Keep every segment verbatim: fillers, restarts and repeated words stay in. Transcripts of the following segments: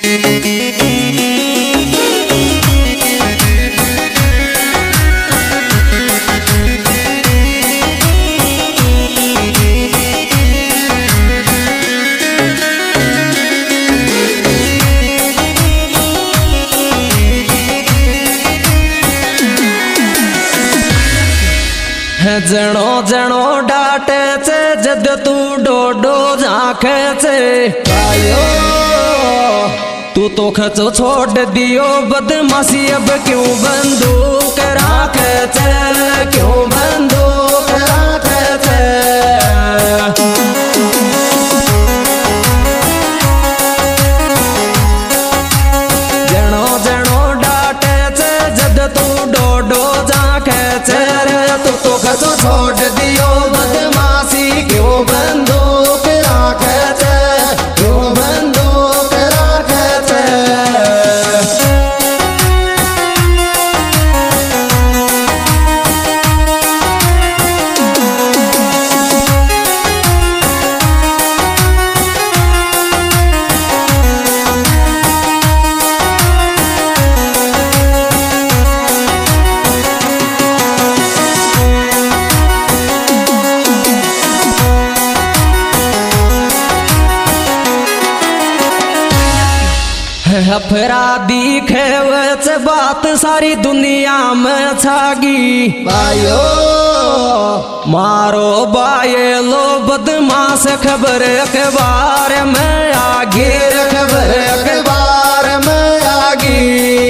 जनो जनो डाटे से जद तू डोडो झांके से आयो तू तो खचो छोड़ दियो बदमाशी अब क्यों बंदूक राखे से क्यों बंदूक राखे से जनो जनो डाटे से जद तू डोडो झांके से तू तो खचो छोड़ दियो बदमाशी क्यों बंदूक राखे से क्यों बंदूक राखे से अपराधी खेवच बात सारी दुनिया में छागी भाइयो मारो बाये लो बदमाश खबर अखबार में आगे खबर अखबार में आगी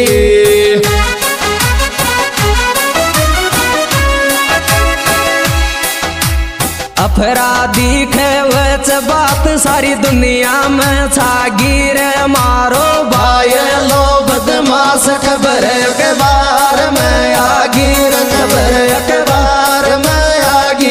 अपराधी खेवच बात सारी दुनिया में छागी रे मारो भाई लो बदमाश खबर अखबार में आगी खबर अखबार में आगी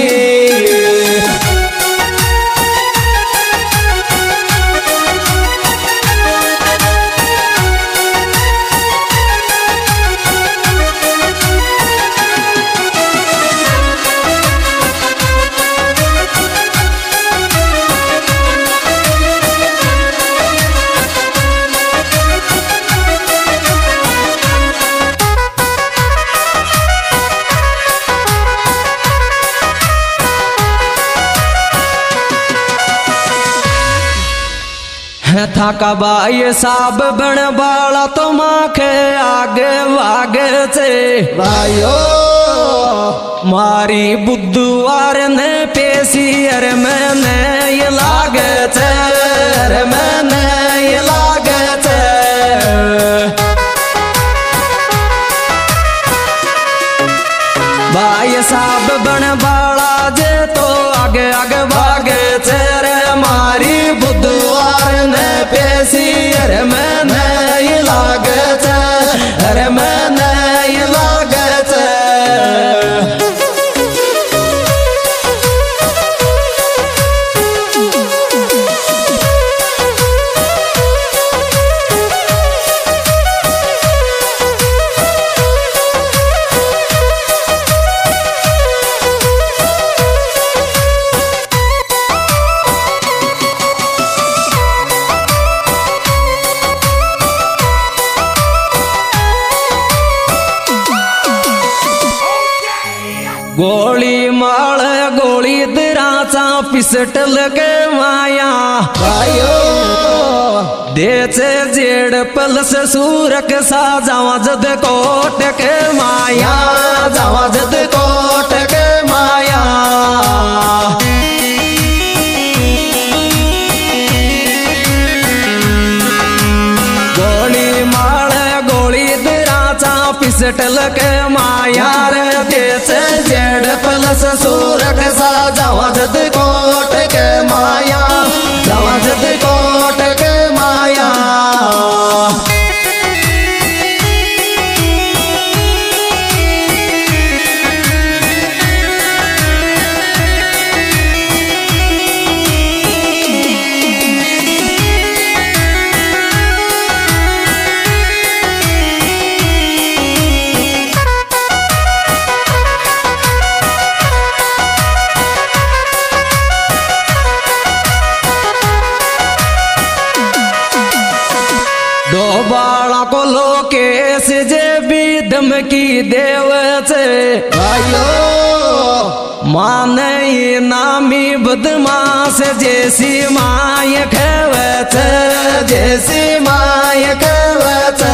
था कबाई साब बन बाला तो माखे आगे वागे से भाइयो मारी बुद्धवार ने पेशी अरे मैंने ये लागे थे अरे मैंने ये लागे थे भाई साब बन बाला जे तो आगे आगे भागे थे रे मारी बुद्धवार ने पेशी अरे मैंने ये लागे थे अरे मैंने ये लागे थे गोली माल गोली दराचा पिसटल के माया भाइयो देचे जेड़ पलस सूरक सा जावा जद कोट के माया जावा जद कोट के माया गोली माल गोली दराचा पिसटल के माया रे देचे जेड़ पलस सूरक सा जावा जद कोट के माया जावा जद कोट के माया डोबाला को लोकेश जे भी धमकी देवचे आयो माने नामी बदमाश जैसी माय खेवचे जैसी माय कहवचे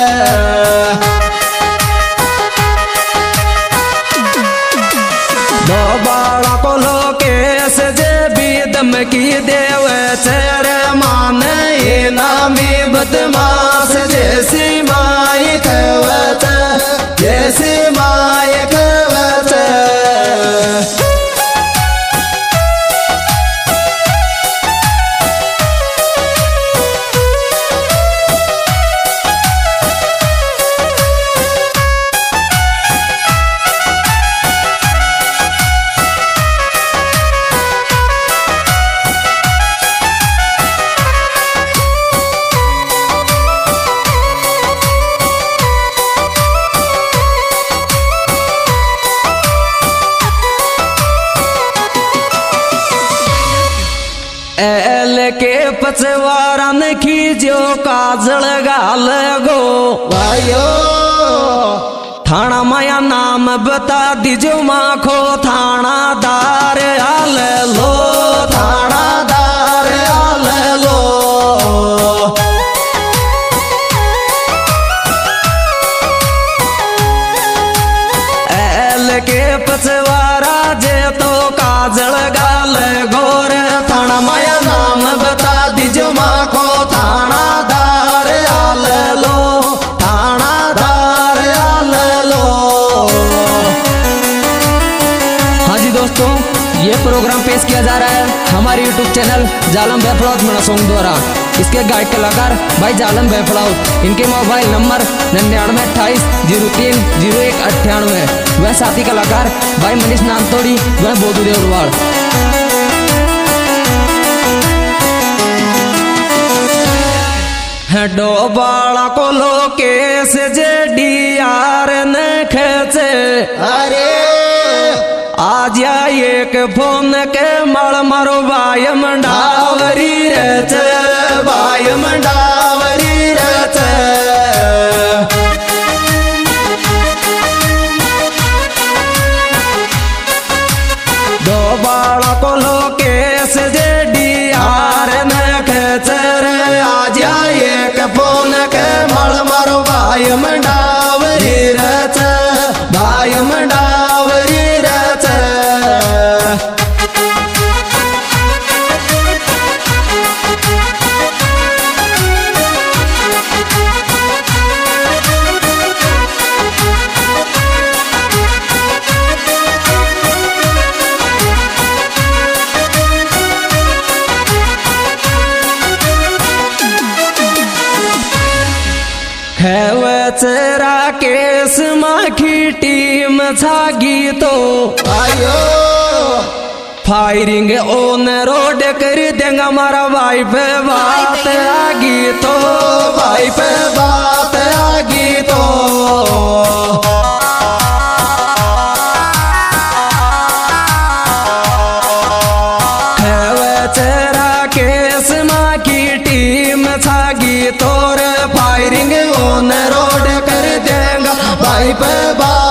डोबाला को लोकेश जे भी धमकी देवचे रे माने नामी बदमाश जैसी माय कहवचे जैसी माय कहवचे एल के पचवारन खींचो काजल गाल गो आयो थाना माया नाम बता दीजो माखो थाना दार आल लो थानादार आल लो एल के पचवारा जे तो काजल गाल गोर थाना माया नाम बता दीजो माखो थानादार आल लो थानादार आल लो हाँ जी दोस्तों, ये प्रोग्राम पेश किया जा रहा है हमारे यूट्यूब चैनल जालम बेफड़ाउत मना सॉन्ग द्वारा। इसके गायक कलाकार भाई जालम बेफड़ाउत, इनके मोबाइल नंबर निन्यानवे अट्ठाईस जीरो तीन जीरो एक अट्ठानवे। वह साथी कलाकार भाई मनीष नानतोड़ी वह बोधू देवरवाड़। डोबाला को लोकेश जे डी आर ने खेचे अरे आज एक फोन के मल मरो बाय मंडावरी रच बाय मंडावरी रच डोबाला को लोकेश जे डी आर ने खेचर आज एक फोन के मल मरो बाय मंडावरी रच बाय मंडावरी रच खेवचरा केस माखी टीम छागी तो आयो फायरिंग ओन रोड कर देंगा मारा भाई पे बात आगी तो भाई पे बात आगी तो खेवचरा केस माखी टीम छागी तोर फायरिंग ओन रोड कर देंगा भाई पे बात